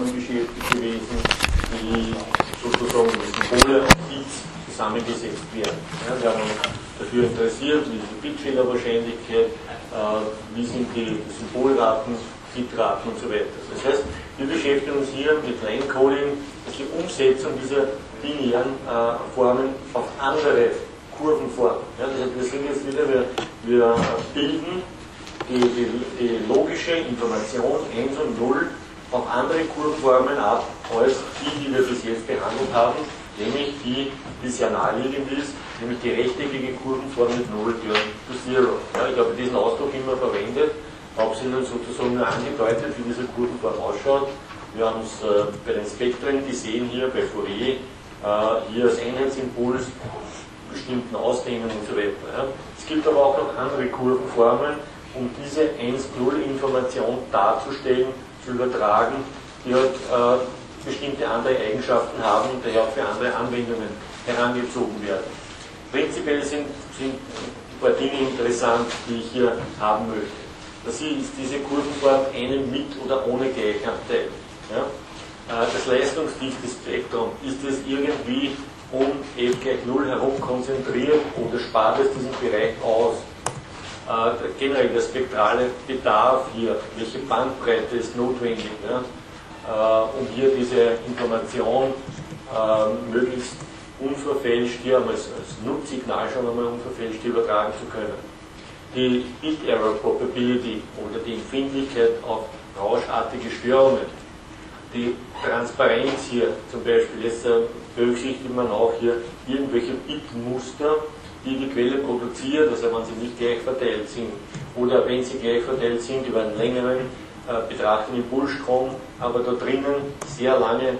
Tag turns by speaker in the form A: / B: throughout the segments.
A: Kurvenformen beschäftigt gewesen, die sozusagen mit Symbole und Bits zusammengesetzt werden. Ja, wir haben uns dafür interessiert, wie ist die Bitfehlerwahrscheinlichkeit, wie sind die Symbolraten, Bitraten und so weiter. Das heißt, wir beschäftigen uns hier mit Line-Coding, das ist die Umsetzung dieser binären Formen auf andere Kurvenformen. Ja, das heißt, wir sind jetzt wieder, wir bilden die logische Information 1 und 0 auf andere Kurvenformen ab, als die wir bis jetzt behandelt haben, nämlich die sehr naheliegend ist, nämlich die rechteckige Kurvenform mit 0 to 0. Ja, ich habe diesen Ausdruck immer verwendet, habe es Ihnen sozusagen nur angedeutet, wie diese Kurvenform ausschaut. Wir haben es bei den Spektren gesehen, hier bei Fourier, hier als Einheitsimpuls, bestimmten Ausdehnungen und so weiter. Ja. Es gibt aber auch noch andere Kurvenformen, um diese 1-0-Information darzustellen, zu übertragen, die halt bestimmte andere Eigenschaften haben und daher auch für andere Anwendungen herangezogen werden. Prinzipiell sind ein paar Dinge interessant, die ich hier haben möchte. Das ist diese Kurvenform eine mit oder ohne Gleichanteil. Ja? Das leistungsdichte Spektrum, ist es irgendwie um f gleich 0 herum konzentriert oder spart es diesen Bereich aus? Generell der spektrale Bedarf hier, welche Bandbreite ist notwendig, ja? Um hier diese Information möglichst unverfälscht hier als Nutzsignal schon einmal unverfälscht übertragen zu können. Die Bit Error Probability oder die Empfindlichkeit auf rauschartige Störungen, die Transparenz hier zum Beispiel, jetzt berücksichtigt man auch hier irgendwelche Bitmuster, die die Quelle produziert, also wenn sie nicht gleich verteilt sind oder wenn sie gleich verteilt sind über einen längeren betrachteten Impulsstrom, aber da drinnen sehr lange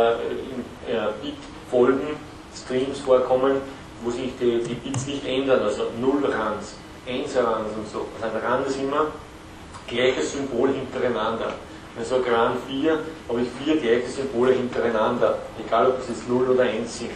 A: Bitfolgen, Streams vorkommen, wo sich die Bits nicht ändern, also 0 Runs, 1 Runs und so. Also ein Run ist immer gleiches Symbol hintereinander. Wenn ich sage Run 4, habe ich 4 gleiche Symbole hintereinander, egal ob es jetzt 0 oder 1 sind.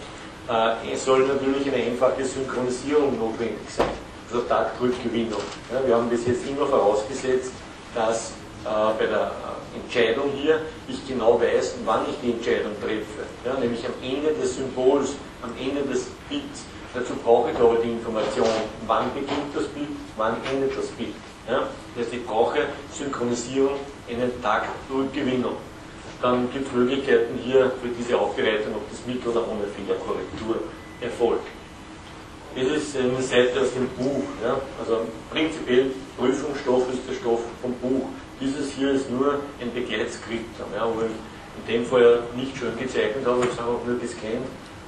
A: Es soll natürlich eine einfache Synchronisierung notwendig sein, also Taktrückgewinnung. Ja, wir haben bis jetzt immer vorausgesetzt, dass bei der Entscheidung hier ich genau weiß, wann ich die Entscheidung treffe. Ja, nämlich am Ende des Symbols, am Ende des Bits. Dazu brauche ich aber die Information, wann beginnt das Bit, wann endet das Bit. Ja, das heißt, ich brauche Synchronisierung, eine Taktrückgewinnung. Dann gibt es Möglichkeiten hier für diese Aufbereitung, ob das mit oder ohne Fehlerkorrektur erfolgt. Das ist eine Seite aus dem Buch. Ja? Also prinzipiell Prüfungsstoff ist der Stoff vom Buch. Dieses hier ist nur ein Begleitskript, ja, wo ich in dem Fall nicht schön gezeichnet habe, ich habe auch nur gescannt,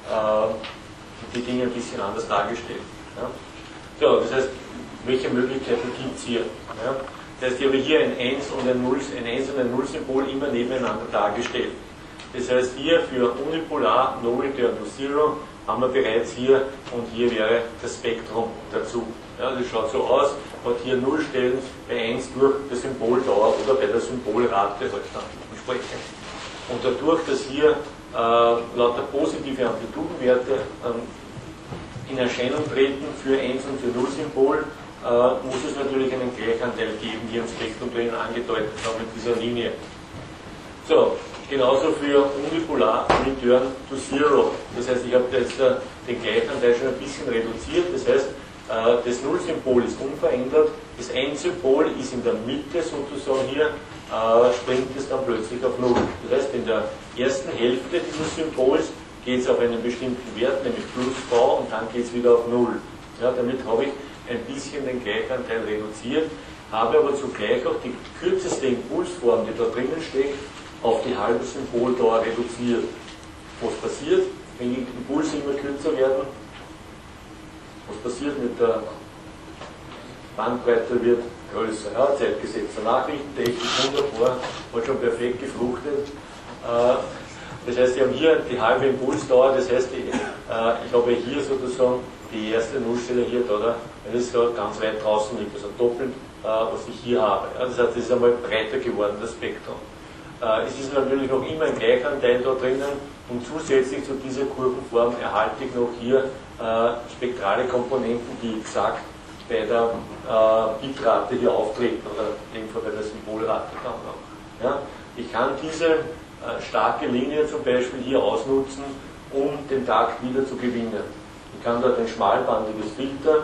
A: die Dinge ein bisschen anders dargestellt. Ja? So, das heißt, welche Möglichkeiten gibt es hier? Ja? Das heißt, ich habe hier ein 1 und ein 0, ein 1 und ein 0 Symbol immer nebeneinander dargestellt. Das heißt, hier für unipolar, no return to zero, haben wir bereits hier und hier wäre das Spektrum dazu. Ja, das schaut so aus, hat hier 0 Stellen bei 1 durch der Symboldauer oder bei der Symbolrate halt dann entsprechend. Und dadurch, dass hier lauter positive Amplitudenwerte in Erscheinung treten für 1 und für 0 Symbol, muss es natürlich einen Gleichanteil geben, hier im Spektrum drin angedeutet haben mit dieser Linie. So, genauso für unipolar return to zero. Das heißt, ich habe jetzt den Gleichanteil schon ein bisschen reduziert. Das heißt, das Null-Symbol ist unverändert, das 1-Symbol ist in der Mitte sozusagen hier, springt es dann plötzlich auf 0. Das heißt, in der ersten Hälfte dieses Symbols geht es auf einen bestimmten Wert, nämlich plus V, und dann geht es wieder auf 0. Ja, damit habe ich ein bisschen den Gleichanteil reduziert, habe aber zugleich auch die kürzeste Impulsform, die da drinnen steckt, auf die halbe Symboldauer reduziert. Was passiert, wenn die Impulse immer kürzer werden? Was passiert mit der Bandbreite wird größer? Ja, zeitgesetzter Nachrichtentechnik, wunderbar, hat schon perfekt gefruchtet. Das heißt, wir haben hier die halbe Impulsdauer, das heißt, ich habe hier sozusagen die erste Nullstelle hier, oder? Wenn es so ganz weit draußen liegt, also doppelt, was ich hier habe. Ja, das heißt, es ist einmal breiter geworden, das Spektrum. Es ist natürlich noch immer ein Gleichanteil da drinnen und zusätzlich zu dieser Kurvenform erhalte ich noch hier spektrale Komponenten, die exakt bei der Bitrate hier auftreten oder in dem Fall bei der Symbolrate dann noch. Ja? Ich kann diese starke Linie zum Beispiel hier ausnutzen, um den Takt wieder zu gewinnen. Ich kann dort ein schmalbandiges Filter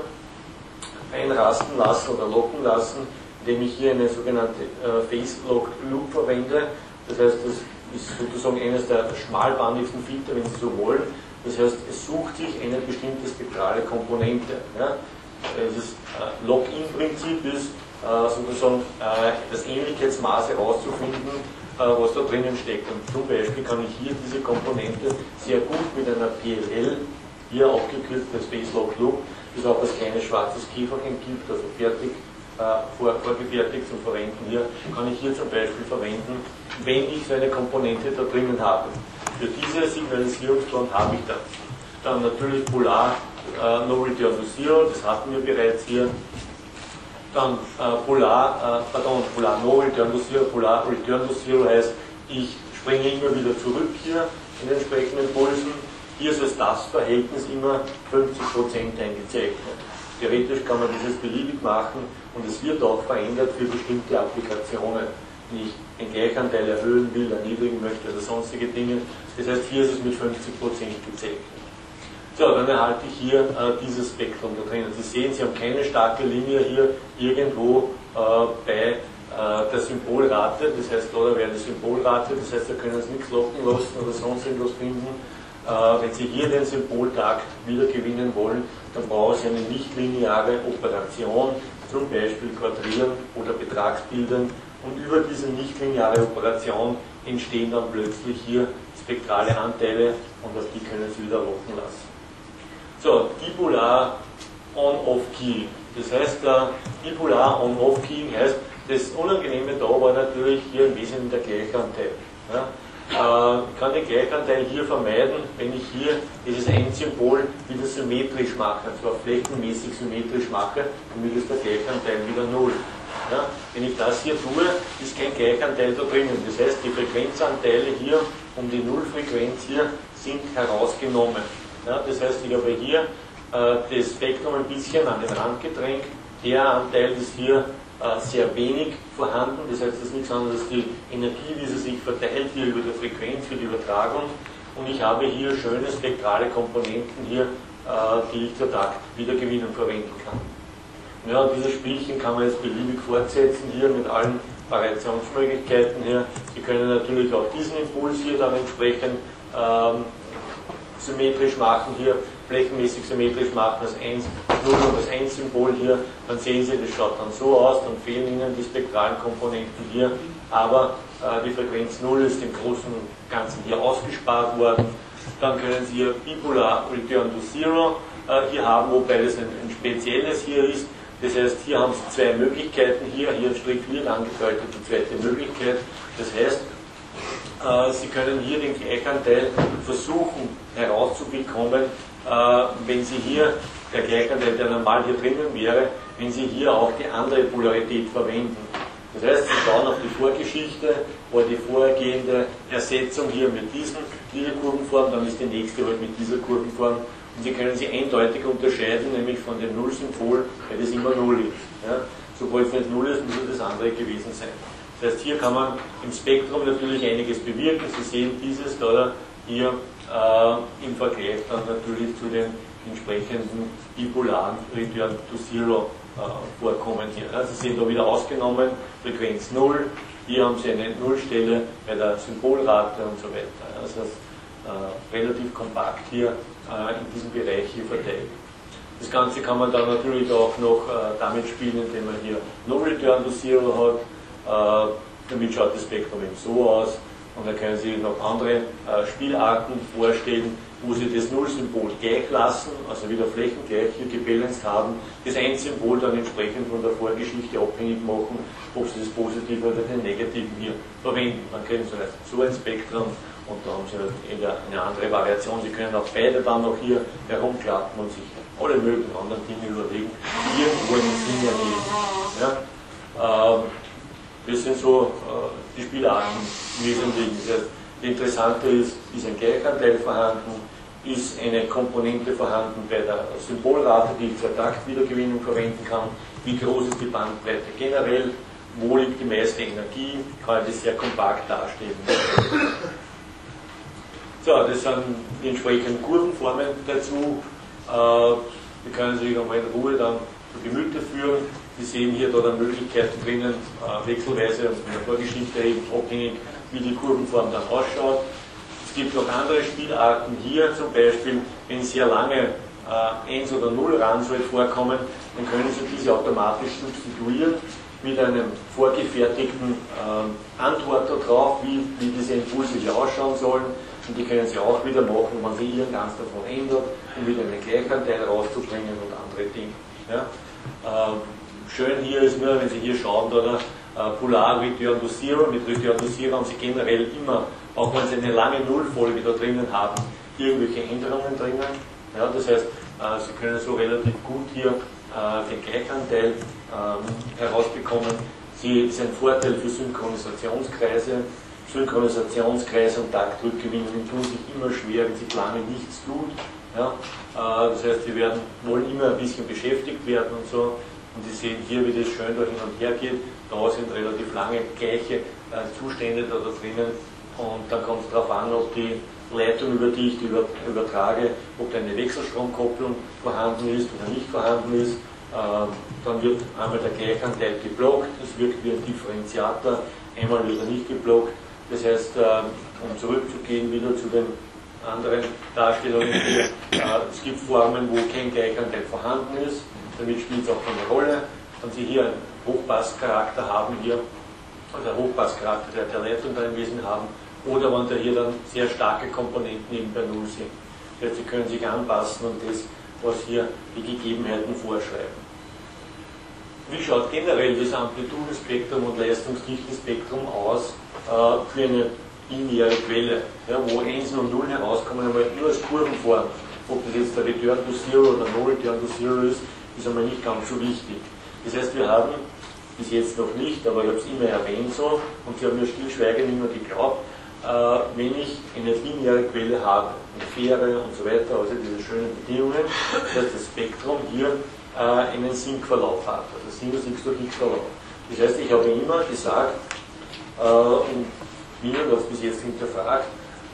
A: einrasten lassen oder locken lassen, indem ich hier eine sogenannte Phase-Locked Loop verwende. Das heißt, das ist sozusagen eines der schmalbandigsten Filter, wenn Sie so wollen. Das heißt, es sucht sich eine bestimmte spektrale Komponente. Ja. Das Lock-in-Prinzip ist sozusagen das Ähnlichkeitsmaß herauszufinden, was da drinnen steckt. Und zum Beispiel kann ich hier diese Komponente sehr gut mit einer PLL, hier aufgekürzt als Phase-Locked Loop, das auch als kleines schwarzes Käferchen gibt, also fertig vorgefertigt zum Verwenden hier, kann ich hier zum Beispiel verwenden, wenn ich so eine Komponente da drinnen habe. Für diese Signalisierungsform habe ich das. Dann natürlich Polar No Return to Zero, das hatten wir bereits hier. Dann Polar No Return to Zero, Polar Return to Zero heißt, ich springe immer wieder zurück hier in den entsprechenden Pulsen. Hier ist das Verhältnis immer 50% eingezeichnet. Theoretisch kann man dieses beliebig machen und es wird auch verändert für bestimmte Applikationen, wenn ich den Gleichanteil erhöhen will, erniedrigen möchte oder sonstige Dinge. Das heißt, hier ist es mit 50% gezeichnet. So, dann erhalte ich hier dieses Spektrum da drinnen. Sie sehen, Sie haben keine starke Linie hier irgendwo bei der Symbolrate, das heißt, da wäre die Symbolrate, das heißt, da können Sie nichts locken lassen oder sonst irgendwas finden. Wenn Sie hier den Symboltakt wieder gewinnen wollen, dann brauchen Sie eine nichtlineare Operation, zum Beispiel Quadrillen oder Betragsbildern, und über diese nichtlineare Operation entstehen dann plötzlich hier spektrale Anteile und auf die können Sie wieder locken lassen. So, dipolar On-Off-Keying. Das heißt, dipolar On-Off-Keying heißt, das Unangenehme da war natürlich hier im Wesentlichen der Gleichanteil. Ja? Ich kann den Gleichanteil hier vermeiden, wenn ich hier dieses Endsymbol wieder symmetrisch mache, und zwar flächenmäßig symmetrisch mache, damit ist der Gleichanteil wieder 0. Ja? Wenn ich das hier tue, ist kein Gleichanteil da drinnen. Das heißt, die Frequenzanteile hier um die Nullfrequenz hier sind herausgenommen. Ja? Das heißt, ich habe hier das Spektrum ein bisschen an den Rand gedrängt. Der Anteil ist hier sehr wenig vorhanden, das heißt, das ist nichts anderes als die Energie, die sie sich verteilt hier über die Frequenz für die Übertragung, und ich habe hier schöne spektrale Komponenten hier, die ich zur Taktwiedergewinnung verwenden kann. Ja, und dieses Spielchen kann man jetzt beliebig fortsetzen hier mit allen Variationsmöglichkeiten hier. Sie können natürlich auch diesen Impuls hier dann entsprechend symmetrisch machen hier, flächenmäßig symmetrisch machen, das 1, 0 und das 1-Symbol hier, dann sehen Sie, das schaut dann so aus, dann fehlen Ihnen die spektralen Komponenten hier, aber die Frequenz 0 ist im Großen und Ganzen hier ausgespart worden. Dann können Sie hier Bipolar Return to Zero hier haben, wobei das ein spezielles hier ist. Das heißt, hier haben Sie zwei Möglichkeiten, hier strichliert angedeutet die zweite Möglichkeit. Das heißt, Sie können hier den Gleichanteil versuchen herauszubekommen, wenn Sie hier, der Gleichanteil, der normal hier drinnen wäre, wenn Sie hier auch die andere Polarität verwenden. Das heißt, Sie schauen auf die Vorgeschichte, wo die vorhergehende Ersetzung hier mit dieser Kurvenform, dann ist die nächste halt mit dieser Kurvenform, und Sie können sie eindeutig unterscheiden, nämlich von dem Null-Symbol, weil das immer Null ist. Ja? Sobald es nicht Null ist, muss das andere gewesen sein. Das heißt, hier kann man im Spektrum natürlich einiges bewirken. Sie sehen dieses da hier im Vergleich dann natürlich zu den entsprechenden bipolaren Return to Zero Vorkommen hier. Sie sehen da wieder ausgenommen, Frequenz 0, hier haben Sie eine Nullstelle bei der Symbolrate und so weiter. Das heißt, relativ kompakt hier in diesem Bereich hier verteilt. Das Ganze kann man dann natürlich auch noch damit spielen, indem man hier No Return to Zero hat. Damit schaut das Spektrum eben so aus. Und dann können Sie noch andere Spielarten vorstellen, wo Sie das Null-Symbol gleich lassen, also wieder flächengleich hier gebalanced haben, das 1-Symbol dann entsprechend von der Vorgeschichte abhängig machen, ob Sie das Positive oder den Negativen hier verwenden. Dann kriegen Sie so ein Spektrum und da haben Sie eine andere Variation. Sie können auch beide dann noch hier herumklappen und sich alle möglichen anderen Dinge überlegen, irgendwo einen Sinn ergeben. Ja? Das sind so die Spielarten im Wesentlichen. Das heißt, das Interessante ist ein Gleichanteil vorhanden, ist eine Komponente vorhanden bei der Symbolrate, die ich zur Taktwiedergewinnung verwenden kann, wie groß ist die Bandbreite generell, wo liegt die meiste Energie, kann ich das sehr kompakt darstellen. So, das sind die entsprechenden Kurvenformen dazu. Die können sich nochmal in Ruhe dann zu Gemüte führen. Sie sehen hier da dann Möglichkeiten drinnen, wechselweise von der Vorgeschichte eben abhängig, wie die Kurvenform dann ausschaut. Es gibt noch andere Spielarten hier, zum Beispiel, wenn sehr lange 1 oder 0 Ransel vorkommen, dann können Sie diese automatisch substituieren mit einem vorgefertigten Antworter drauf, wie diese Impulse hier ausschauen sollen. Und die können Sie auch wieder machen, wenn Sie irgendwas davon ändert, um wieder einen Gleichanteil rauszubringen und andere Dinge. Ja? Schön hier ist nur, wenn Sie hier schauen, da Polar Return to Zero. Mit Return to Zero haben Sie generell immer, auch wenn Sie eine lange Nullfolge da drinnen haben, irgendwelche Änderungen drinnen. Ja, das heißt, Sie können so relativ gut hier den Gleichanteil herausbekommen. Das ist ein Vorteil für Synchronisationskreise. Synchronisationskreise und Taktrückgewinnungen tun sich immer schwer, wenn sich lange nichts tut. Ja? Das heißt, wir wollen immer ein bisschen beschäftigt werden und so. Und Sie sehen hier, wie das schön da hin und her geht. Da sind relativ lange gleiche Zustände da drinnen. Und dann kommt es darauf an, ob die Leitung, über die ich die übertrage, ob da eine Wechselstromkopplung vorhanden ist oder nicht vorhanden ist. Dann wird einmal der Gleichanteil geblockt, das wirkt wie ein Differenziator, einmal wird er nicht geblockt. Das heißt, um zurückzugehen wieder zu den anderen Darstellungen hier, es gibt Formen, wo kein Gleichanteil vorhanden ist, damit spielt es auch eine Rolle. Wenn Sie hier einen Hochpasscharakter haben, hier, also einen Hochpasscharakter der Leitung da im Wesen haben, oder wenn da hier dann sehr starke Komponenten eben bei Null sind. Das heißt, Sie können sich anpassen und das, was hier die Gegebenheiten vorschreiben. Wie schaut generell das Amplitudenspektrum und Leistungsdichtespektrum aus für eine lineare Quelle, ja, wo 1 und 0 herauskommen, aber nur als Kurvenform. Ob das jetzt der Return to Zero oder No Return to Zero ist einmal nicht ganz so wichtig. Das heißt, wir haben bis jetzt noch nicht, aber ich habe es immer erwähnt so, und Sie haben mir stillschweigend immer geglaubt, wenn ich eine lineare Quelle habe, eine faire und so weiter, also diese schönen Bedingungen, dass das Spektrum hier einen Sinkverlauf hat, also Sinus x durch x-Verlauf. Das heißt, ich habe immer gesagt, und Wiener hat es bis jetzt hinterfragt,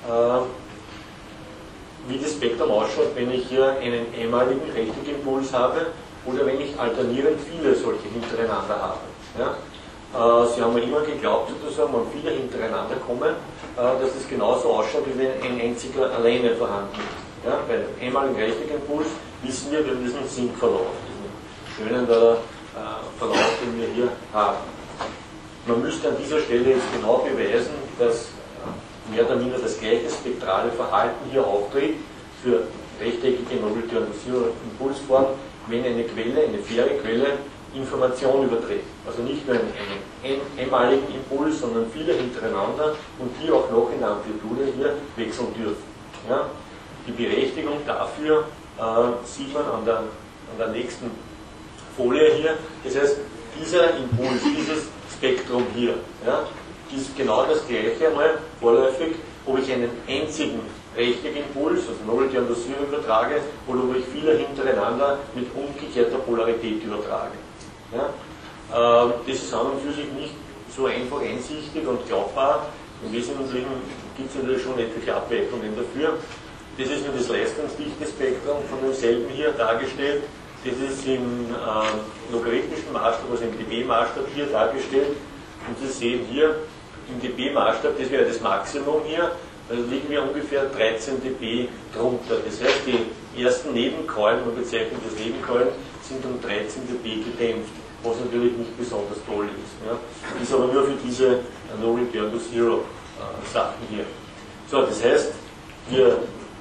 A: wie das Spektrum ausschaut, wenn ich hier einen einmaligen Rechteckenimpuls habe oder wenn ich alternierend viele solche hintereinander habe. Ja? Sie haben mir immer geglaubt, sozusagen, wenn viele hintereinander kommen, dass es genauso ausschaut, wie wenn ein einziger alleine vorhanden ist. Ja? Bei einem einmaligen Rechteckenimpuls wissen wir haben diesen Sinkverlauf, diesen schönen Verlauf, den wir hier haben. Man müsste an dieser Stelle jetzt genau beweisen, dass mehr oder minder das gleiche spektrale Verhalten hier auftritt für rechteckige No-Return-to-Zero-Impulsform, wenn eine Quelle, eine faire Quelle, Information überträgt. Also nicht nur einen einmaligen Impuls, sondern viele hintereinander und die auch noch in der Amplitude hier wechseln dürfen. Ja? Die Berechtigung dafür sieht man an der nächsten Folie hier. Das heißt, dieser Impuls, dieses Spektrum hier, ja, ist genau das gleiche einmal vorläufig, ob ich einen einzigen Rechteckimpuls, also No Return to Zero übertrage, oder ob ich viele hintereinander mit umgekehrter Polarität übertrage. Ja? Das ist an und für sich nicht so einfach einsichtig und glaubbar. Im Wesentlichen gibt es natürlich schon etliche Abweichungen dafür. Das ist nur das Leistungsdichtespektrum von demselben hier dargestellt. Das ist im logarithmischen Maßstab, also im dB-Maßstab hier dargestellt. Und Sie sehen hier im dB-Maßstab, das wäre das Maximum hier, also liegen wir ungefähr 13 dB drunter. Das heißt, die ersten Nebenkeulen, man bezeichnet das Nebenkeulen, sind um 13 dB gedämpft, was natürlich nicht besonders toll ist. Ja. Ist aber nur für diese No Return to Zero Sachen hier. So, das heißt, wir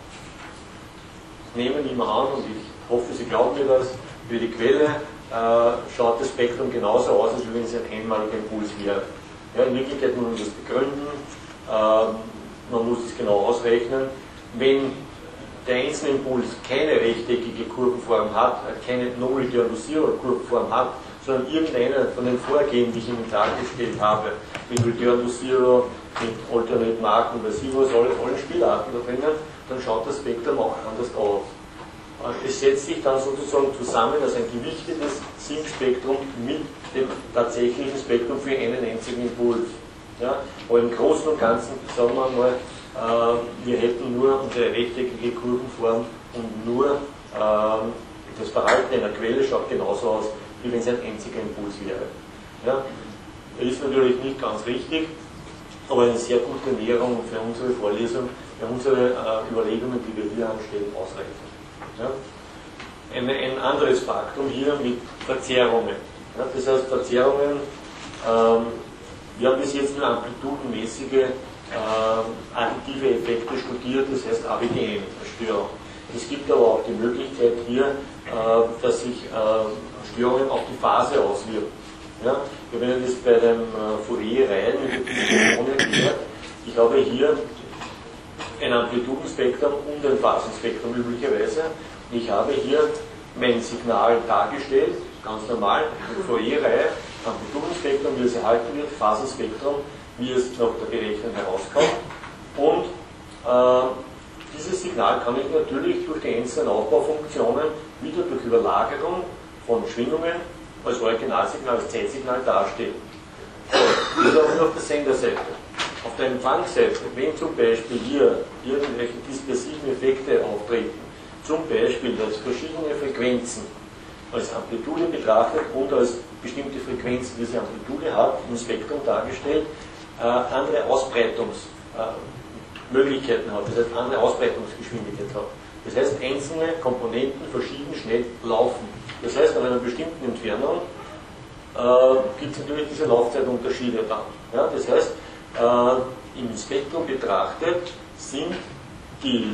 A: nehmen immer an, und ich hoffe, Sie glauben mir das, für die Quelle schaut das Spektrum genauso aus, als wenn es ein einmaliger Impuls wäre. Ja, in Wirklichkeit muss man das begründen, man muss das genau ausrechnen. Wenn der einzelne Impuls keine rechteckige Kurvenform hat, keine No Return to Zero Kurvenform hat, sondern irgendeine von den Vorgehen, die ich Ihnen dargestellt habe, mit Return to Zero, mit Alternate Marken, weiß ich was, allen Spielarten da drinnen, dann schaut das Spektrum auch anders aus. es setzt sich dann sozusagen zusammen als ein gewichtetes Signspektrum mit dem tatsächlichen Spektrum für einen einzigen Impuls. Ja? Aber im Großen und Ganzen sagen wir mal, wir hätten nur unsere rechteckige Kurvenform und nur das Verhalten einer Quelle schaut genauso aus, wie wenn es ein einziger Impuls wäre. Ja? Das ist natürlich nicht ganz richtig, aber eine sehr gute Näherung für unsere Vorlesung, für unsere Überlegungen, die wir hier anstellen, ausreichend. Ja? Ein anderes Faktum hier mit Verzerrungen. Ja? Das heißt, Verzerrungen, wir haben bis jetzt nur amplitudenmäßige additive Effekte studiert, das heißt ABDM-Störung. Es gibt aber auch die Möglichkeit hier, dass sich Störungen auf die Phase auswirken. Ja? Ich habe Ihnen das bei den Fourier-Reihen erklärt. Ich habe hier ein Amplitudenspektrum und ein Phasenspektrum üblicherweise. Ich habe hier mein Signal dargestellt, ganz normal, mit Fourier-Reihe, Amplitudenspektrum, wie es erhalten wird, Phasenspektrum, wie es nach der Berechnung herauskommt. Und dieses Signal kann ich natürlich durch die einzelnen Aufbaufunktionen wieder durch Überlagerung von Schwingungen als Originalsignal, als Zeitsignal darstellen. So, das ist aber auf der Senderseite. Auf der Empfangsseite, wenn zum Beispiel hier irgendwelche dispersiven Effekte auftreten, zum Beispiel, dass verschiedene Frequenzen als Amplitude betrachtet und als bestimmte Frequenz diese Amplitude hat, im Spektrum dargestellt, andere Ausbreitungsmöglichkeiten hat, das heißt andere Ausbreitungsgeschwindigkeit hat. Das heißt, einzelne Komponenten verschieden schnell laufen. Das heißt, an einer bestimmten Entfernung gibt es natürlich diese Laufzeitunterschiede dann. Ja, das heißt, im Spektrum betrachtet sind die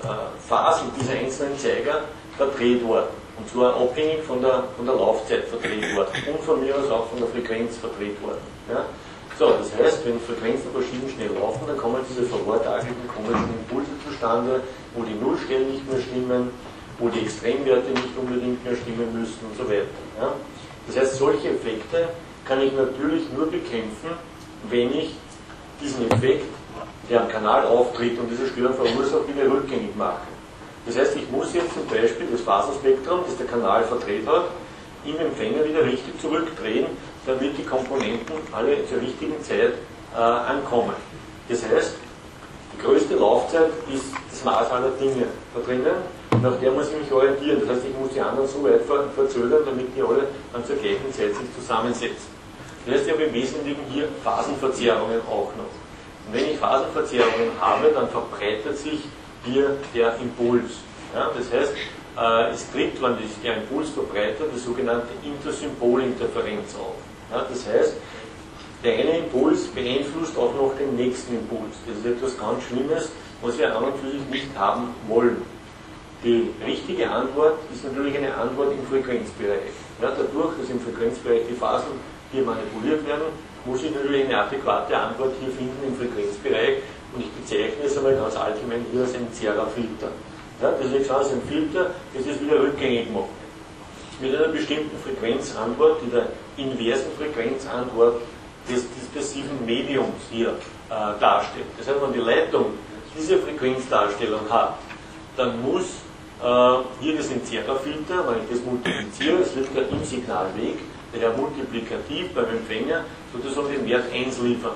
A: Phasen dieser einzelnen Zeiger verdreht worden. Und zwar abhängig von der Laufzeit verdreht worden und von mir aus auch von der Frequenz verdreht worden. Ja? So, das heißt, wenn Frequenzen verschieden schnell laufen, dann kommen diese vorhertagelten komischen Impulse zustande, wo die Nullstellen nicht mehr stimmen, wo die Extremwerte nicht unbedingt mehr stimmen müssen und so weiter. Ja? Das heißt, solche Effekte kann ich natürlich nur bekämpfen, wenn ich diesen Effekt, der am Kanal auftritt und diese Störung verursacht, wieder rückgängig mache. Das heißt, ich muss jetzt zum Beispiel das Phasenspektrum, das der Kanal verdreht hat, im Empfänger wieder richtig zurückdrehen, damit die Komponenten alle zur richtigen Zeit ankommen. Das heißt, die größte Laufzeit ist das Maß aller Dinge da drinnen, nach der muss ich mich orientieren. Das heißt, ich muss die anderen so weit verzögern, damit die alle dann zur gleichen Zeit sich zusammensetzen. Das heißt, ich habe im Wesentlichen hier Phasenverzerrungen auch noch. Und wenn ich Phasenverzerrungen habe, dann verbreitet sich hier der Impuls. Ja, das heißt, es tritt, wenn sich der Impuls verbreitet, die sogenannte Intersymbolinterferenz auf. Ja, das heißt, der eine Impuls beeinflusst auch noch den nächsten Impuls. Das ist etwas ganz Schlimmes, was wir an und für sich nicht haben wollen. Die richtige Antwort ist natürlich eine Antwort im Frequenzbereich. Ja, dadurch, dass im Frequenzbereich die Phasen hier manipuliert werden, muss ich natürlich eine adäquate Antwort hier finden im Frequenzbereich. Und ich bezeichne es einmal ganz allgemein hier als ein Zerrer-Filter. Ja, das ist also ein Filter, das es wieder rückgängig macht. Mit einer bestimmten Frequenzantwort, die der inversen Frequenzantwort des dispersiven Mediums hier darstellt. Das heißt, wenn die Leitung diese Frequenzdarstellung hat, dann muss hier das ein Zerrer-Filter, wenn ich das multipliziere, es liegt ja im Signalweg, daher multiplikativ beim Empfänger sozusagen den Wert 1 liefern.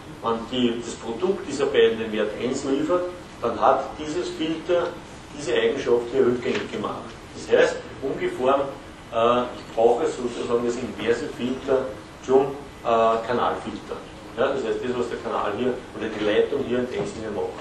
A: Wenn das Produkt dieser beiden den Wert 1 liefert, dann hat dieses Filter diese Eigenschaft hier rückgängig gemacht. Das heißt, umgeformt, ich brauche sozusagen das inverse Filter zum Kanalfilter. Ja, das heißt, das, was der Kanal hier oder die Leitung hier in dem Sinne macht.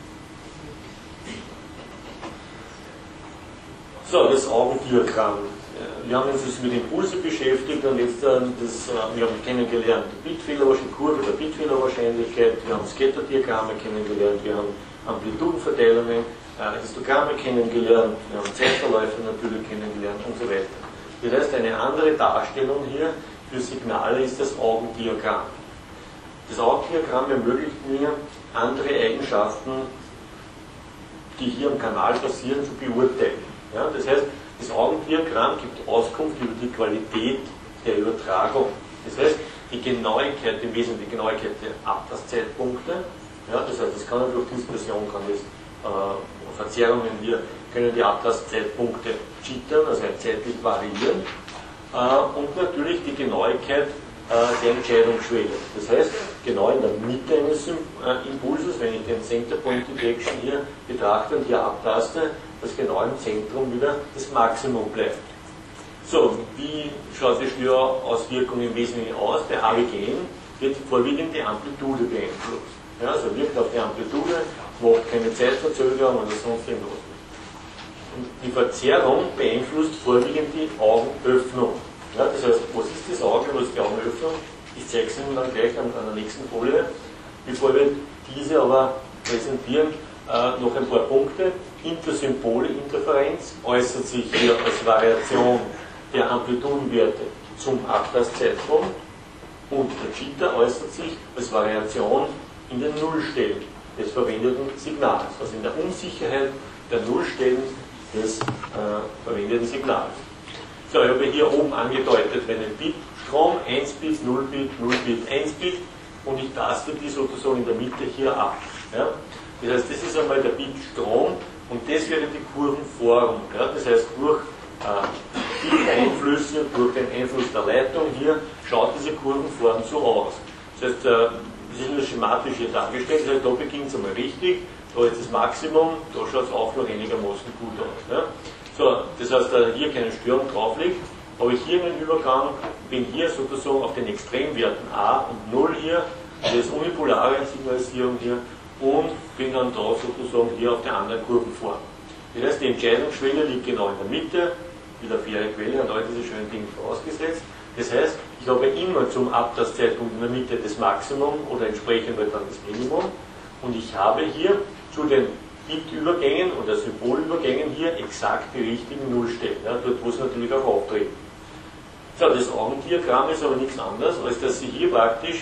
A: So, das Augendiagramm. Wir haben uns jetzt mit Impulse beschäftigt und jetzt wir haben kennengelernt die Bitfehlerkurve der Bitfehlerwahrscheinlichkeit, wir haben Scatterdiagramme kennengelernt, wir haben Amplitudenverteilungen, Histogramme kennengelernt, wir haben Zeitverläufe natürlich kennengelernt und so weiter. Das heißt, eine andere Darstellung hier für Signale ist das Augendiagramm. Das Augendiagramm ermöglicht mir, andere Eigenschaften, die hier am Kanal passieren, zu beurteilen. Ja, das heißt, das Augendiagramm gibt Auskunft über die Qualität der Übertragung. Das heißt, die Genauigkeit, im Wesentlichen die Genauigkeit der Ablasszeitpunkte, ja, das heißt, das kann durch Dispersion kann das Verzerrungen hier, können die Abtastzeitpunkte jittern, also zeitlich variieren. Und natürlich die Genauigkeit der Entscheidungsschwelle. Das heißt, genau in der Mitte eines Impulses, wenn ich den Center Point Detection hier betrachte und hier abtaste, dass genau im Zentrum wieder das Maximum bleibt. So, wie schaut die Störauswirkung im Wesentlichen aus? Bei AWGN wird vorwiegend die Amplitude beeinflusst. Ja, also wirkt auf die Amplitude, macht keine Zeitverzögerung oder sonst irgendwas. Und die Verzerrung beeinflusst vorwiegend die Augenöffnung. Ja, das heißt, was ist das Auge, was ist die Augenöffnung? Ich zeige es Ihnen dann gleich an der nächsten Folie. Bevor wir diese aber präsentieren, noch ein paar Punkte. Intersymbole Interferenz äußert sich hier als Variation der Amplitudenwerte zum Abtastzeitpunkt und der Jitter äußert sich als Variation in den Nullstellen des verwendeten Signals, also in der Unsicherheit der Nullstellen des verwendeten Signals. So, ich habe hier oben angedeutet, wenn ein Bitstrom 1 Bit, 0 Bit, 0 Bit, 1 Bit und ich taste die sozusagen in der Mitte hier ab. Ja? Das heißt, das ist einmal der Bitstrom und das wäre die Kurvenform. Ja? Das heißt, durch Bit-Einflüsse, durch den Einfluss der Leitung hier, schaut diese Kurvenform so aus. Das heißt, das ist nur schematisch hier dargestellt, das heißt, da beginnt es einmal richtig, da ist das Maximum, da schaut es auch noch einigermaßen gut aus. Ja? So, das heißt, da hier keine Störung drauf liegt, habe ich hier einen Übergang, bin hier sozusagen auf den Extremwerten A und 0 hier, das ist unipolare Signalisierung hier, und bin dann da sozusagen hier auf der anderen Kurvenform. Das heißt, die Entscheidungsschwelle liegt genau in der Mitte, wieder faire Quelle und all diese schönen Dinge vorausgesetzt. Das heißt, ich habe immer zum Abtastzeitpunkt in der Mitte das Maximum oder entsprechend dann das Minimum und ich habe hier zu den Bitübergängen oder Symbolübergängen hier exakt die richtigen Nullstellen, ja, dort wo es natürlich auch auftreten. So, das Augendiagramm ist aber nichts anderes, als dass Sie hier praktisch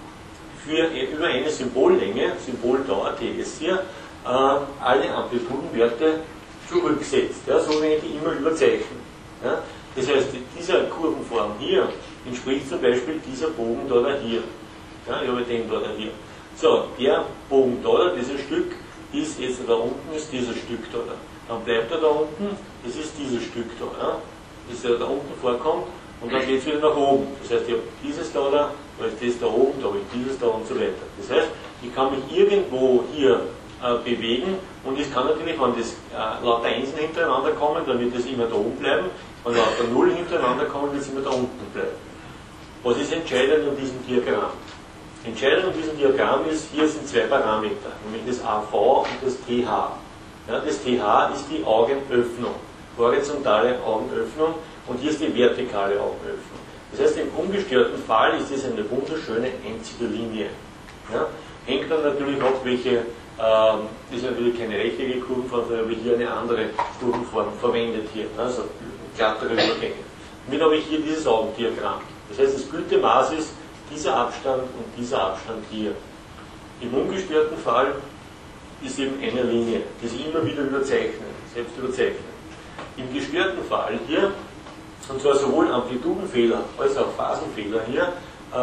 A: über eine Symbollänge, Symboldauer ts hier, alle Amplitudenwerte zurücksetzt, ja, so wenn ich die immer überzeichne. Ja. Das heißt, dieser Kurvenform hier entspricht zum Beispiel dieser Bogen da hier. Ja, ich habe den da hier. So, der Bogen da, dieses Stück, ist jetzt da unten, ist dieses Stück da. Dann bleibt er da unten, das ist dieses Stück da, ja, das da unten vorkommt und dann geht es wieder nach oben. Das heißt, ich habe dieses da ist das da oben, da habe ich dieses da und so weiter. Das heißt, ich kann mich irgendwo hier bewegen und es kann natürlich, wenn das lauter Einsen hintereinander kommen, dann wird es immer da oben bleiben, wenn lauter Null hintereinander kommen, wird es immer da unten bleiben. Was ist entscheidend an diesem Diagramm? Entscheidend an diesem Diagramm ist, hier sind zwei Parameter, nämlich das AV und das TH. Ja, das TH ist die Augenöffnung, horizontale Augenöffnung und hier ist die vertikale Augenöffnung. Das heißt, im ungestörten Fall ist es eine wunderschöne einzige Linie. Ja, hängt dann natürlich ab, welche, ist natürlich keine rechtecke Kurvenform, sondern habe ich hier eine andere Kurvenform verwendet hier, also glattere Übergänge. Damit habe ich hier dieses Augendiagramm. Das heißt, das Gütemaß ist dieser Abstand und dieser Abstand hier. Im ungestörten Fall ist eben eine Linie, die sich immer wieder überzeichnet, selbst überzeichnet. Im gestörten Fall hier, und zwar sowohl Amplitudenfehler als auch Phasenfehler hier,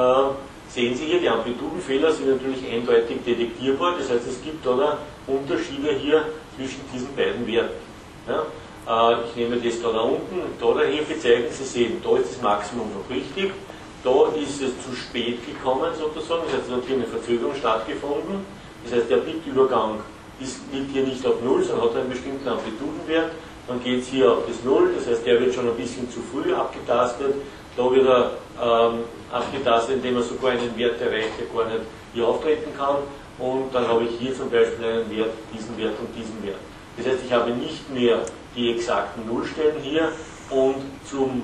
A: sehen Sie hier, die Amplitudenfehler sind natürlich eindeutig detektierbar, das heißt, es gibt da Unterschiede hier zwischen diesen beiden Werten. Ja? Ich nehme das da unten, da dahin bezeichnen, Sie sehen, da ist das Maximum noch richtig, da ist es zu spät gekommen sozusagen, das heißt, es hat hier eine Verzögerung stattgefunden, das heißt, der Bitübergang liegt hier nicht auf 0, sondern hat einen bestimmten Amplitudenwert, dann geht es hier auf das 0, das heißt, der wird schon ein bisschen zu früh abgetastet, da wird er abgetastet, indem er sogar einen Wert erreicht, der gar nicht hier auftreten kann, und dann habe ich hier zum Beispiel einen Wert, diesen Wert und diesen Wert. Das heißt, ich habe nicht mehr die exakten Nullstellen hier und zum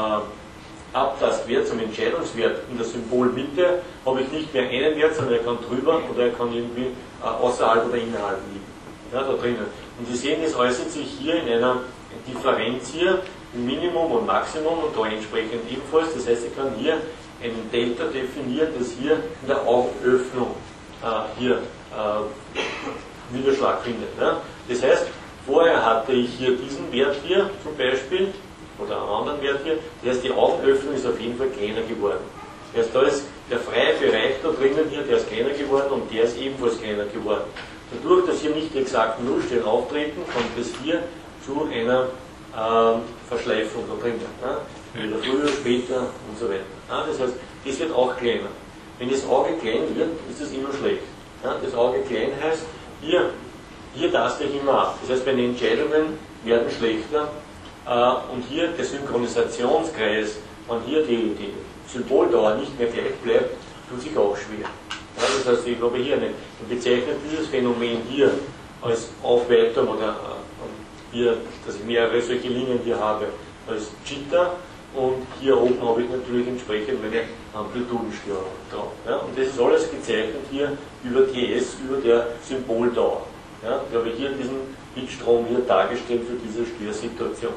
A: Abtastwert, zum Entscheidungswert in der Symbolmitte habe ich nicht mehr einen Wert, sondern er kann drüber oder er kann irgendwie außerhalb oder innerhalb liegen. Ja, da drinnen. Und Sie sehen, es äußert sich hier in einer Differenz hier, Minimum und Maximum und da entsprechend ebenfalls. Das heißt, ich kann hier einen Delta definieren, das hier in der Augenöffnung hier Niederschlag findet. Ja. Das heißt, vorher hatte ich hier diesen Wert hier zum Beispiel, oder einen anderen Wert hier, das heißt, die Augenöffnung ist auf jeden Fall kleiner geworden. Das heißt, da ist der freie Bereich da drinnen hier, der ist kleiner geworden und der ist ebenfalls kleiner geworden. Dadurch, dass hier nicht die exakten Nullstellen auftreten, kommt es hier zu einer Verschleifung da drinnen. Wieder früher, später und so weiter. Das heißt, das wird auch kleiner. Wenn das Auge klein wird, ist das immer schlecht. Das Auge klein heißt, hier taste ich immer ab. Das heißt, meine Entscheidungen werden schlechter und hier der Synchronisationskreis, wenn hier die Symboldauer nicht mehr gleich bleibt, tut sich auch schwer. Das heißt, ich habe hier bezeichnet dieses Phänomen hier als Aufweitung oder hier, dass ich mehrere solche Linien hier habe, als Jitter. Und hier oben habe ich natürlich entsprechend meine Amplitudenstörung drauf. Ja? Und das ist alles gezeichnet hier über TS, über der Symboldauer. Ja? Ich habe hier diesen Bitstrom hier dargestellt für diese Störsituation.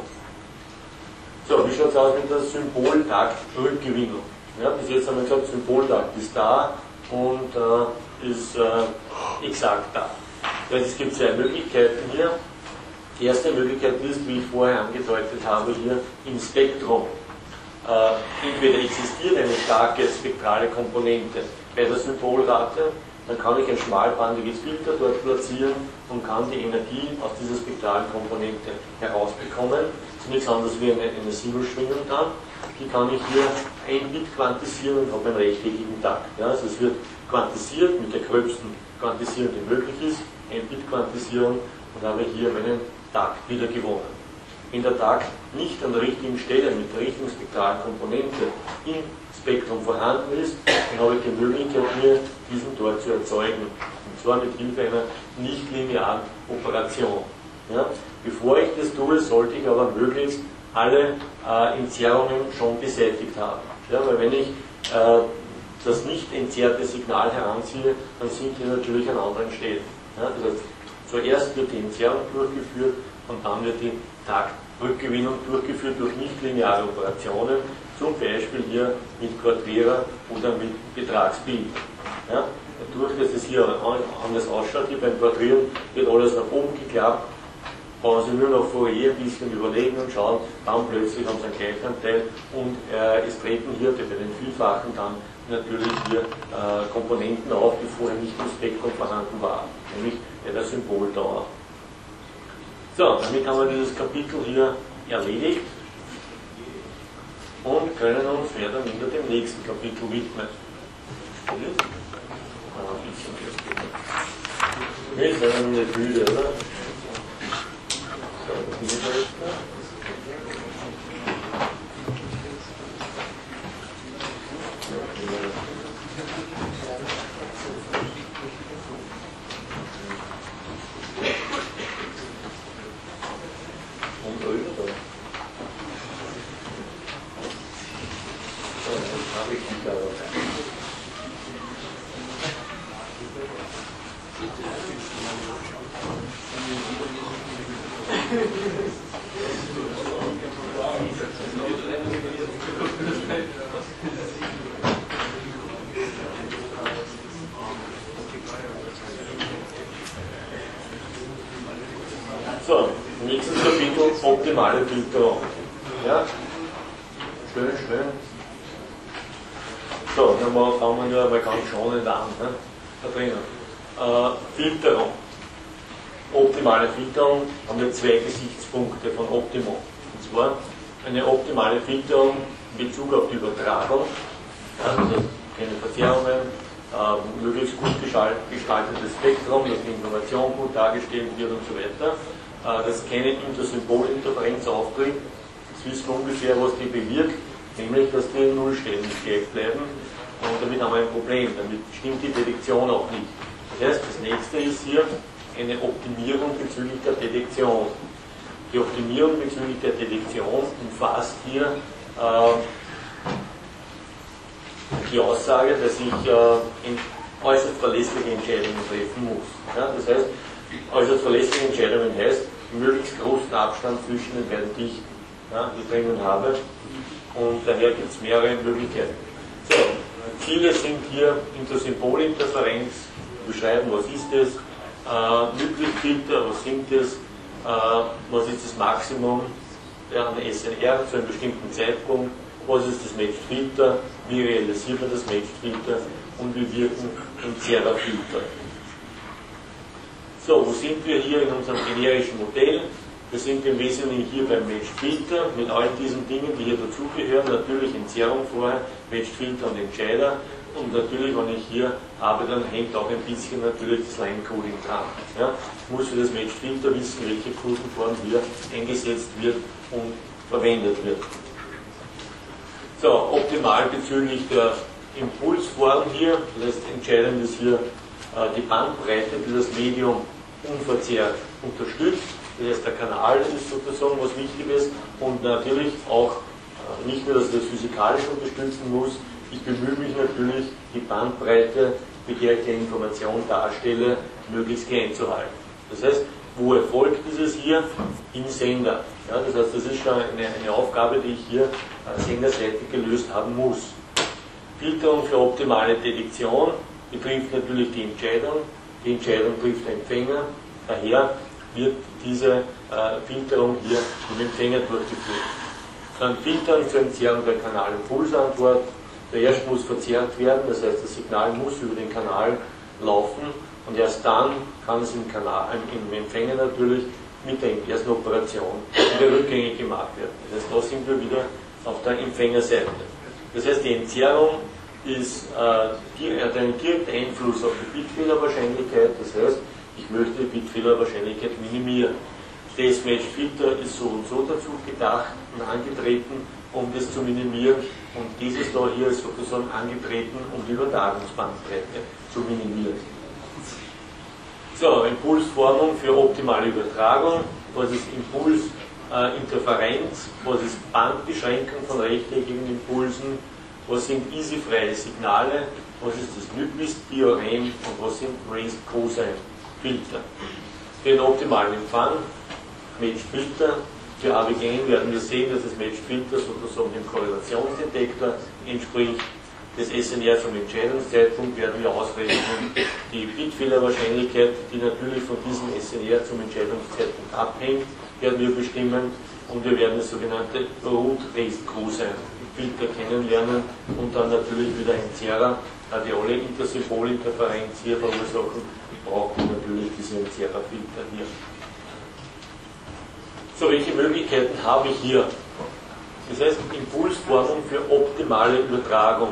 A: So, wie schaut es aus mit der Symboltakt-Rückgewinnung? Ja, bis jetzt haben wir gesagt, Symboltakt ist da und ist exakt da. Das heißt, es gibt zwei Möglichkeiten hier. Die erste Möglichkeit ist, wie ich vorher angedeutet habe, hier im Spektrum. Entweder existiert eine starke spektrale Komponente bei der Symbolrate, dann kann ich ein schmalbandiges Filter dort platzieren und kann die Energie aus dieser spektralen Komponente herausbekommen. Das ist nichts anderes wie eine Sinusschwingung dann. Die kann ich hier ein Bit quantisieren und habe einen rechteckigen Takt. Ja, also es wird quantisiert mit der gröbsten Quantisierung, die möglich ist, ein Bit Quantisierung und habe hier meinen Takt wieder gewonnen. Wenn der Takt nicht an der richtigen Stelle mit der richtigen spektralen Komponente im Spektrum vorhanden ist, dann habe ich die Möglichkeit, mir diesen dort zu erzeugen. Und zwar mit Hilfe einer nicht-linearen Operation. Ja? Bevor ich das tue, sollte ich aber möglichst alle Entzerrungen schon beseitigt haben. Ja? Weil wenn ich das nicht entzerrte Signal heranziehe, dann sind die natürlich an anderen Stellen. Ja? Das heißt, zuerst wird die Entzerrung durchgeführt und dann wird die Taktrückgewinnung durchgeführt durch nichtlineare Operationen, zum Beispiel hier mit Quadrera oder mit Betragsbild. Ja? Dadurch, dass es hier anders ausschaut, hier beim Quadrieren wird alles nach oben geklappt, brauchen Sie nur noch Fourier ein bisschen überlegen und schauen, dann plötzlich haben Sie einen Gleichanteil und es treten hier bei den Vielfachen dann natürlich hier Komponenten auf, die vorher nicht im Spektrum vorhanden waren, nämlich bei der Symboldauer. So, damit haben wir dieses Kapitel hier erledigt und können uns mehr oder minder dem nächsten Kapitel widmen. Wir sind nicht müde, oder? So, nächstes Kapitel, optimale Filterung. Ja? Schön, schön. So, dann fangen wir nur einmal ganz schonend an. Ne? Da drinnen. Filterung. Optimale Filterung haben wir zwei Gesichtspunkte von Optimum. Und zwar eine optimale Filterung in Bezug auf die Übertragung, ja, also keine Verzerrungen, möglichst gut gestaltetes Spektrum, dass die Information gut dargestellt wird und so weiter, dass keine Intersymbolinterferenz auftritt. Das wissen wir ungefähr, was die bewirkt, nämlich dass die Nullstellen nicht gleich bleiben und damit haben wir ein Problem, damit stimmt die Detektion auch nicht. Das heißt, das nächste ist hier eine Optimierung bezüglich der Detektion. Die Optimierung bezüglich der Detektion umfasst hier die Aussage, dass ich äußerst verlässliche Entscheidungen treffen muss. Ja, das heißt, äußerst verlässliche Entscheidungen heißt, möglichst großen Abstand zwischen den beiden Dichten, ja, die ich drinnen habe. Und daher gibt es mehrere Möglichkeiten. So, Ziele sind hier Intersymbolinterferenz, beschreiben, was ist das, Nützlichfilter, was sind das, was ist das Maximum an SNR zu einem bestimmten Zeitpunkt, was ist das Matched Filter, wie realisiert man das Matched Filter und wie wirken Entzerrerfilter. So, wo sind wir hier in unserem generischen Modell? Wir sind im Wesentlichen hier beim Matched Filter mit all diesen Dingen, die hier dazugehören. Natürlich Entzerrung vorher, Matched Filter und Entscheider. Und natürlich, wenn ich hier habe, dann hängt auch ein bisschen natürlich das Line-Coding dran. Ja? Ich muss für das Matched Filter wissen, welche Kurvenform hier eingesetzt wird und verwendet wird. So, optimal bezüglich der Impulsform hier, das heißt, entscheidend ist hier die Bandbreite, die das Medium unverzerrt unterstützt. Das heißt, der Kanal ist sozusagen was Wichtiges und natürlich auch nicht nur, dass ich das physikalisch unterstützen muss, ich bemühe mich natürlich, die Bandbreite, mit der ich die Information darstelle, möglichst klein zu halten. Das heißt, wo erfolgt dieses hier? Im Sender. Ja, das heißt, das ist schon eine Aufgabe, die ich hier senderseitig gelöst haben muss. Filterung für optimale Detektion betrifft natürlich die Entscheidung. Die Entscheidung trifft den Empfänger. Daher wird diese Filterung hier im Empfänger durchgeführt. Dann Filtern zur Entzerrung der Kanalimpulsantwort. Zuerst muss verzerrt werden, das heißt, das Signal muss über den Kanal laufen und erst dann kann es im Empfänger natürlich mit der inversen Operation wieder rückgängig gemacht werden. Das heißt, da sind wir wieder auf der Empfängerseite. Das heißt, die Entzerrung hat einen direkten Einfluss auf die Bitfehlerwahrscheinlichkeit, das heißt, ich möchte die Bitfehlerwahrscheinlichkeit minimieren. Das Matched Filter ist so und so dazu gedacht und angetreten, um das zu minimieren, und dieses da hier ist sozusagen angetreten, um die Übertragungsbandbreite zu minimieren. So, Impulsformung für optimale Übertragung. Was ist Impulsinterferenz? Was ist Bandbeschränkung von rechteckigen Impulsen? Was sind easy-freie Signale? Was ist das Nyquist-Theorem? Und was sind Raised-Cosine-Filter? Für den optimalen Empfang, Matched Filter. Für AWGN werden wir sehen, dass das Matched Filter sozusagen dem Korrelationsdetektor entspricht. Das SNR zum Entscheidungszeitpunkt werden wir ausrechnen. Die Bitfehlerwahrscheinlichkeit, die natürlich von diesem SNR zum Entscheidungszeitpunkt abhängt, werden wir bestimmen. Und wir werden das sogenannte Root-Raised-Cosine-Filter kennenlernen und dann natürlich wieder Entzerrer, da die alle Intersymbolinterferenz hier verursachen, brauchen wir natürlich diese Entzerrerfilter hier. So, welche Möglichkeiten habe ich hier? Das heißt, Impulsformung für optimale Übertragung.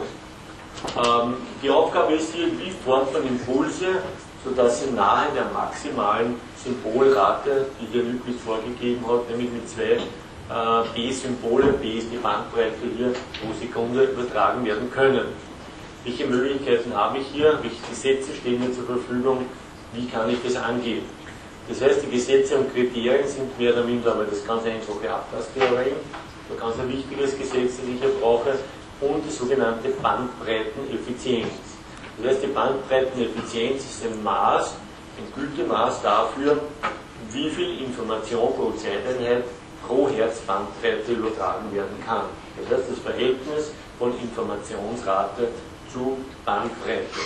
A: Die Aufgabe ist hier, wie formt man Impulse, sodass sie nahe der maximalen Symbolrate, die hier Nyquist vorgegeben hat, nämlich mit zwei B-Symbole, B ist die Bandbreite hier, pro Sekunde übertragen werden können. Welche Möglichkeiten habe ich hier? Welche Gesetze stehen mir zur Verfügung? Wie kann ich das angehen? Das heißt, die Gesetze und Kriterien sind mehr oder minder aber das ganz einfache Abgastheorem, ein ganz wichtiges Gesetz, das ich hier brauche, und die sogenannte Bandbreiteneffizienz. Das heißt, die Bandbreiteneffizienz ist ein Maß, ein Gütemaß dafür, wie viel Information pro Zeiteinheit pro Hertz Bandbreite übertragen werden kann. Das heißt, das Verhältnis von Informationsrate zu Bandbreite.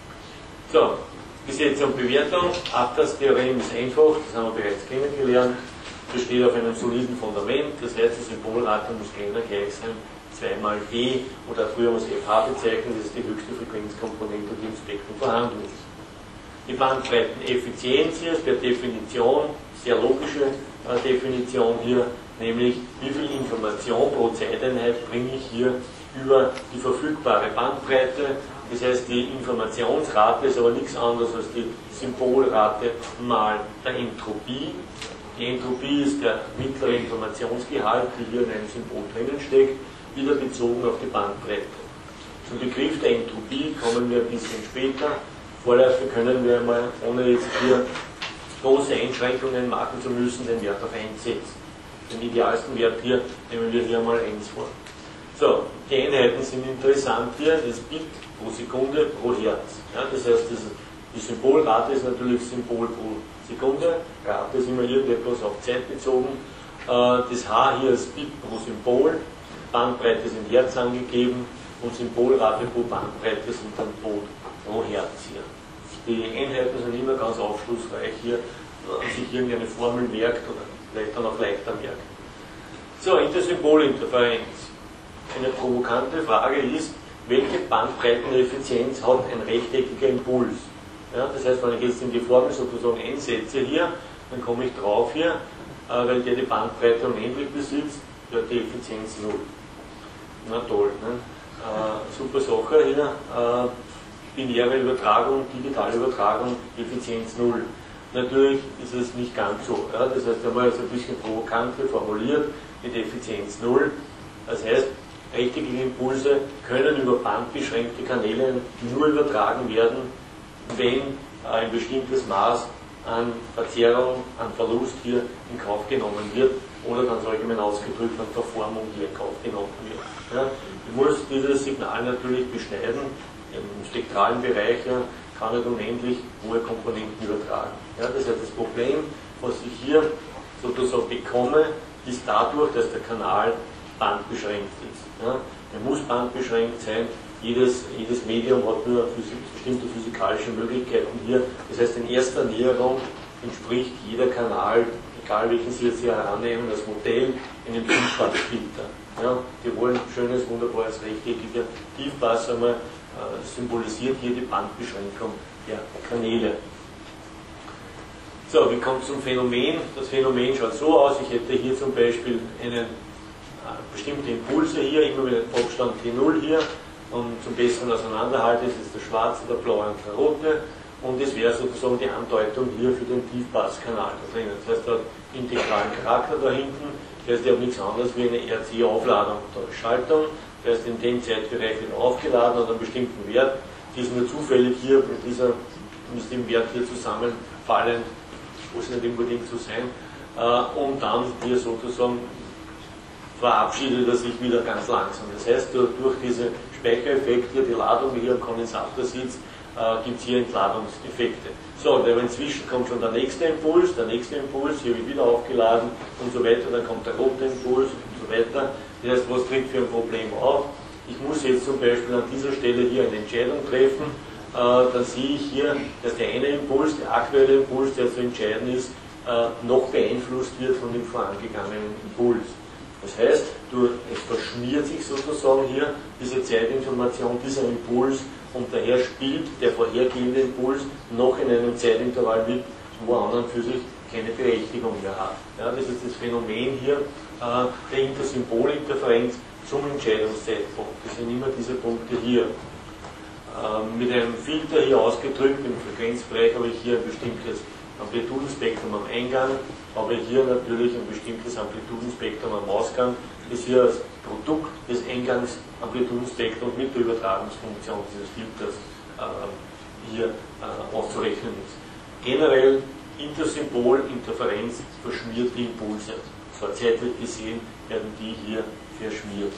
A: So, Gesetze und Bewertung. Abgastheorem ist einfach, das haben wir bereits kennengelernt. Das steht auf einem soliden Fundament, das heißt, die Symbolrate muss kleiner gleich sein, 2 mal E, oder früher haben wir es FH bezeichnet, das ist die höchste Frequenzkomponente, die im Spektrum vorhanden ist. Die Bandbreiteneffizienz hier ist per Definition, sehr logische Definition hier, nämlich wie viel Information pro Zeiteinheit bringe ich hier über die verfügbare Bandbreite. Das heißt, die Informationsrate ist aber nichts anderes als die Symbolrate mal der Entropie. Die Entropie ist der mittlere Informationsgehalt, der hier in einem Symbol drinnen steckt, wieder bezogen auf die Bandbreite. Zum Begriff der Entropie kommen wir ein bisschen später. Vorläufig können wir einmal, ohne jetzt hier große Einschränkungen machen zu müssen, den Wert auf 1 setzen. Den idealsten Wert hier nehmen wir hier mal 1 vor. So, die Einheiten sind interessant hier, das Bit pro Sekunde pro Hertz. Ja, das heißt, die Symbolrate ist natürlich Symbol pro Sekunde, Rate ist immer irgendetwas auf Zeit bezogen. Das H hier ist Bit pro Symbol, Bandbreite ist in Hertz angegeben und Symbolrate pro Bandbreite sind dann pro Hertz hier. Die Einheiten sind immer ganz aufschlussreich hier, wenn sich irgendeine Formel merkt oder vielleicht dann auch leichter merkt. So, Intersymbolinterferenz. Eine provokante Frage ist, welche Bandbreiteneffizienz hat ein rechteckiger Impuls? Ja, das heißt, wenn ich jetzt in die Formel sozusagen einsetze hier, dann komme ich drauf hier, weil der die Bandbreite unendlich besitzt, ja, die Effizienz 0. Na toll, ne? Super Sache hier, binäre Übertragung, digitale Übertragung, Effizienz 0. Natürlich ist es nicht ganz so. Ja? Das heißt, wir haben jetzt ein bisschen provokant formuliert mit Effizienz 0. Das heißt, rechteckelige Impulse können über bandbeschränkte Kanäle nur übertragen werden, wenn ein bestimmtes Maß an Verzerrung, an Verlust hier in Kauf genommen wird oder ganz allgemein ausgedrückt an Verformung hier in Kauf genommen wird. Ja? Ich muss dieses Signal natürlich beschneiden. Im spektralen Bereich kann ich unendlich hohe Komponenten übertragen. Ja? Das heißt, das Problem, was ich hier sozusagen bekomme, ist dadurch, dass der Kanal bandbeschränkt ist. Ja? Er muss bandbeschränkt sein. Jedes Medium hat nur bestimmte physikalische Möglichkeiten hier. Das heißt, in erster Näherung entspricht jeder Kanal, egal welchen Sie jetzt hier herannehmen, das Modell einem Tiefpassfilter. Ja, die wollen schönes, wunderbares, rechteckiger Tiefpass einmal symbolisiert hier die Bandbeschränkung der Kanäle. So, wie kommt es zum Phänomen? Das Phänomen schaut so aus, ich hätte hier zum Beispiel einen bestimmte Impulse hier, immer mit einem Abstand T0 hier, und zum besseren Auseinanderhalten ist es der schwarze, der blaue und der rote, und das wäre sozusagen die Andeutung hier für den Tiefpasskanal da drinnen. Das heißt, der hat integralen Charakter da hinten, das heißt, der hat nichts anderes wie eine RC-Aufladung oder Schaltung, das heißt, in dem Zeitbereich wird aufgeladen oder einen bestimmten Wert, die ist nur zufällig hier mit dem Wert hier zusammenfallend, muss nicht unbedingt so sein, und dann hier sozusagen verabschiedet er sich wieder ganz langsam. Das heißt, durch diese Speichereffekte, hier die Ladung, die hier am Kondensator sitzt, gibt es hier Entladungseffekte. So, und inzwischen kommt schon der nächste Impuls, hier wird wieder aufgeladen und so weiter, dann kommt der rote Impuls und so weiter. Das heißt, was tritt für ein Problem auf? Ich muss jetzt zum Beispiel an dieser Stelle hier eine Entscheidung treffen, dann sehe ich hier, dass der eine Impuls, der aktuelle Impuls, der zu entscheiden ist, noch beeinflusst wird von dem vorangegangenen Impuls. Das heißt, es verschmiert sich sozusagen hier diese Zeitinformation, dieser Impuls, und daher spielt der vorhergehende Impuls noch in einem Zeitintervall mit, wo er an und für sich keine Berechtigung mehr hat. Ja, das ist das Phänomen hier der Intersymbolinterferenz zum Entscheidungszeitpunkt. Das sind immer diese Punkte hier. Mit einem Filter hier ausgedrückt, im Frequenzbereich habe ich hier ein bestimmtes Amplitudenspektrum am Eingang, habe hier natürlich ein bestimmtes Amplitudenspektrum am Ausgang, das hier als Produkt des Eingangsamplitudenspektrums mit der Übertragungsfunktion dieses Filters hier auszurechnen ist. Generell Intersymbol, Interferenz verschmiert die Impulse. Zwar zeitlich gesehen werden die hier verschmiert.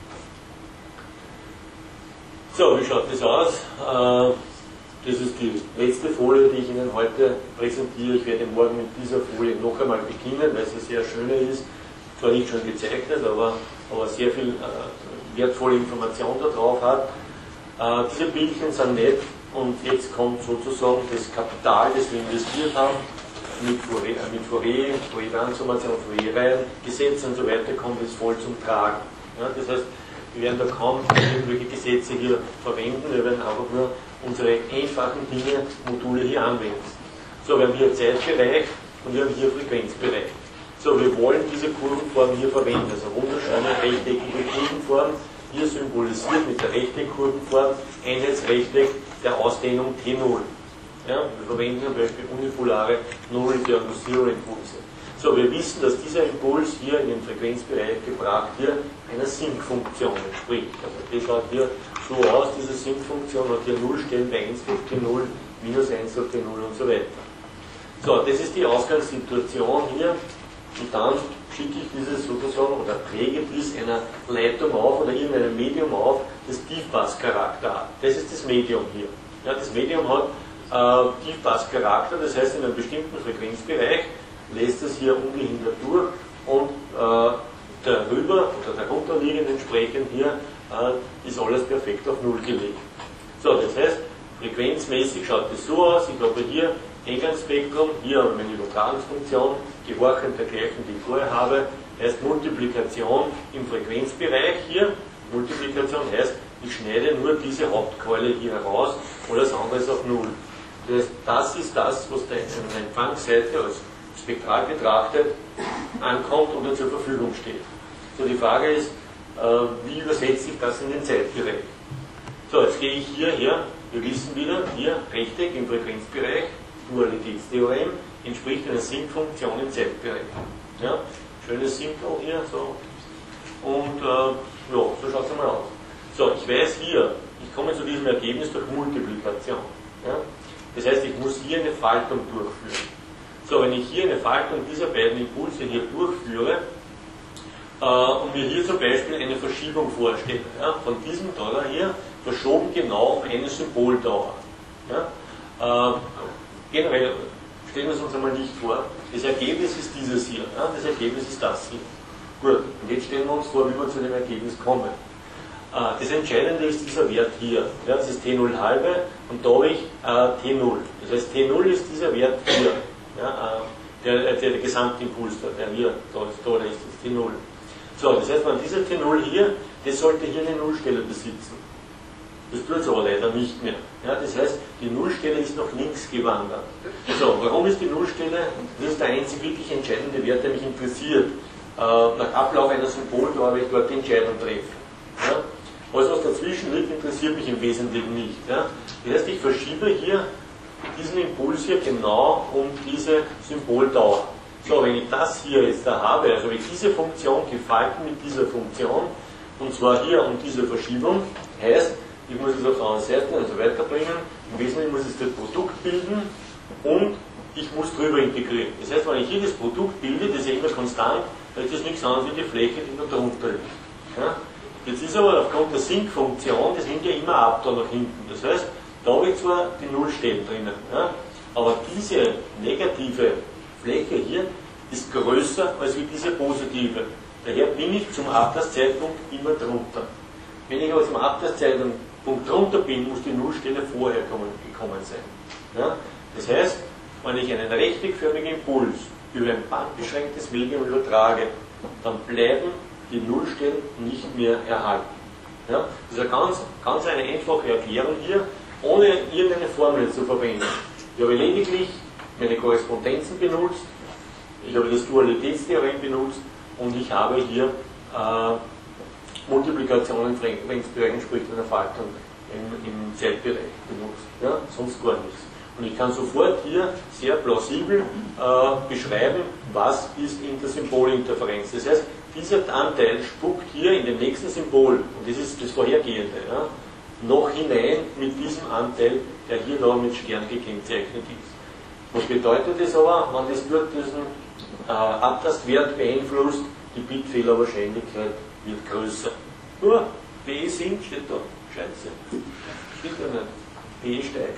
A: So, wie schaut das aus? Das ist die letzte Folie, die ich Ihnen heute präsentiere. Ich werde morgen mit dieser Folie noch einmal beginnen, weil sie sehr schöne ist. Zwar nicht schon gezeichnet, aber sehr viel wertvolle Information da drauf hat. Diese Bildchen sind nett, und jetzt kommt sozusagen das Kapital, das wir investiert haben, mit Fourier-Transformation, Fourier-Reihen, Gesetze und so weiter, kommt jetzt voll zum Tragen. Ja, das heißt, wir werden da kaum irgendwelche Gesetze hier verwenden, wir werden einfach nur unsere einfachen Dinge, Module hier anwenden. So, wir haben hier Zeitbereich und wir haben hier Frequenzbereich. So, wir wollen diese Kurvenform hier verwenden, also wunderschöne rechteckige Kurvenform, hier symbolisiert mit der Rechteckkurvenform Einheitsrechteck der Ausdehnung T0. Ja, wir verwenden zum Beispiel unipolare Null-Zero-Impulse. So, wir wissen, dass dieser Impuls hier in den Frequenzbereich gebracht wird, einer Sinc-Funktion entspricht. Also das schaut hier so aus, diese Sinc-Funktion hat hier Nullstellen bei 1 durch T0, minus 1 durch T0 und so weiter. So, das ist die Ausgangssituation hier, und dann schicke ich dieses sozusagen oder träge dies einer Leitung auf oder irgendeinem Medium auf, das Tiefpasscharakter hat. Das ist das Medium hier. Ja, das Medium hat Tiefpasscharakter, das heißt, in einem bestimmten Frequenzbereich lässt es hier ungehindert durch, und darüber oder darunterliegend entsprechend hier ist alles perfekt auf Null gelegt. So, das heißt, frequenzmäßig schaut es so aus, ich habe hier Eingangsspektrum, hier habe ich meine Übertragungsfunktion, gehorchend der gleichen, die ich vorher habe, heißt Multiplikation im Frequenzbereich hier. Multiplikation heißt, ich schneide nur diese Hauptkeule hier heraus, alles andere ist auf Null. Das heißt, das ist das, was der Empfangsseite als spektral betrachtet ankommt oder zur Verfügung steht. So, die Frage ist, wie übersetze ich das in den Zeitbereich? So, jetzt gehe ich hierher, wir wissen wieder, hier Rechteck im Frequenzbereich, Dualitätstheorem, entspricht einer Sinkfunktion im Zeitbereich. Ja, schönes Symbol hier, so. Und ja, so schaut es einmal aus. So, ich weiß hier, ich komme zu diesem Ergebnis durch Multiplikation. Ja? Das heißt, ich muss hier eine Faltung durchführen. So, wenn ich hier eine Faltung dieser beiden Impulse hier durchführe und mir hier zum Beispiel eine Verschiebung vorstelle, ja, von diesem Dollar hier verschoben genau um eine Symboldauer. Ja? Generell stellen wir es uns einmal nicht vor, das Ergebnis ist dieses hier, ja? Das Ergebnis ist das hier. Gut, und jetzt stellen wir uns vor, wie wir zu dem Ergebnis kommen. Das Entscheidende ist dieser Wert hier. Ja, das ist T0 halbe und da habe ich T0. Das heißt, T0 ist dieser Wert hier. Ja, der Gesamtimpuls, der hier, da ist das T0. So, das heißt, wenn dieser T0 hier, das sollte hier eine Nullstelle besitzen. Das tut es aber leider nicht mehr. Ja, das heißt, die Nullstelle ist nach links gewandert. So, warum ist die Nullstelle? Das ist der einzig wirklich entscheidende Wert, der mich interessiert. Nach Ablauf einer Symboldauer werde ich dort die Entscheidung treffen. Ja? Alles, was dazwischen liegt, interessiert mich im Wesentlichen nicht. Ja? Das heißt, ich verschiebe hier diesen Impuls hier genau um diese Symboldauer. So, wenn ich das hier jetzt da habe, also wenn ich diese Funktion gefalten mit dieser Funktion, und zwar hier um diese Verschiebung, heißt, ich muss es auf der anderen Seite also weiterbringen, im Wesentlichen muss ich das Produkt bilden und ich muss drüber integrieren. Das heißt, wenn ich hier das Produkt bilde, das ist ja immer konstant, dann ist das nichts anderes wie die Fläche, die da drunter liegt. Ja? Jetzt ist aber aufgrund der Sinkfunktion, das hängt ja immer ab da nach hinten. Das heißt, da habe ich zwar die Nullstellen drinnen, ja? Aber diese negative Fläche hier ist größer als wie diese positive. Daher bin ich zum Ablasszeitpunkt immer drunter. Wenn ich aber zum Ablasszeitpunkt drunter bin, muss die Nullstelle vorher gekommen sein. Ja? Das heißt, wenn ich einen rechteckförmigen Impuls über ein bandbeschränktes Medium übertrage, dann bleiben die Nullstellen nicht mehr erhalten. Ja? Das ist eine ganz eine einfache Erklärung hier, ohne irgendeine Formel zu verwenden. Ich habe lediglich meine Korrespondenzen benutzt, ich habe das Dualitätstheorem benutzt und ich habe hier Multiplikation im Frequenzbereich entspricht einer Faltung im Zeitbereich benutzt. Ja? Sonst gar nichts. Und ich kann sofort hier sehr plausibel beschreiben, was ist Intersymbolinterferenz. Das heißt, dieser Anteil spuckt hier in dem nächsten Symbol, und das ist das vorhergehende, ja, noch hinein mit diesem Anteil, der hier da mit Stern gekennzeichnet ist. Was bedeutet das aber, wenn das durch diesen Abtastwert beeinflusst, die Bitfehlerwahrscheinlichkeit wird größer. Nur, P sinkt, steht da. Scheiße. Stimmt ja nicht. P steigt.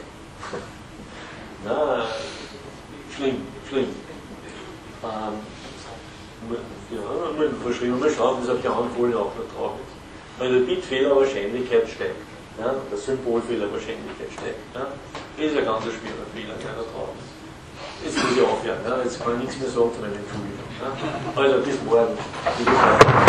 A: Na, schlimm. Ja, verschrieben, mal schauen, dass auf der anderen Folie auch noch drauf ist. Weil die Bitfehlerwahrscheinlichkeit steigt. Ja, der Symbolfehlerwahrscheinlichkeit steigt. Ja. Das ist ein ganz schwerer Fehler, der da drauf ist. Jetzt muss ich aufhören. Ja. Jetzt kann ich nichts mehr sagen zu meinen Entschuldigungen. Ja. Also bis morgen.